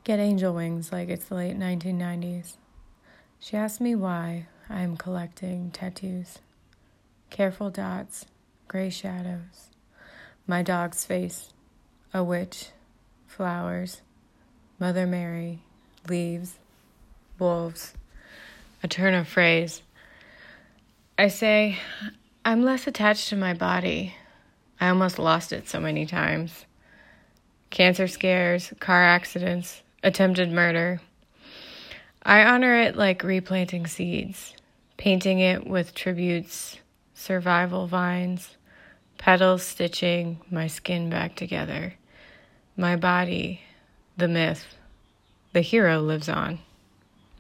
get angel wings like it's the late 1990s. She asked me why I am collecting tattoos. Careful dots, gray shadows, my dog's face, a witch, flowers, Mother Mary, leaves, wolves, a turn of phrase. I say, I'm less attached to my body. I almost lost it so many times. Cancer scares, car accidents, attempted murder. I honor it like replanting seeds, painting it with tributes, survival vines, petals stitching my skin back together. My body, the myth, the hero lives on.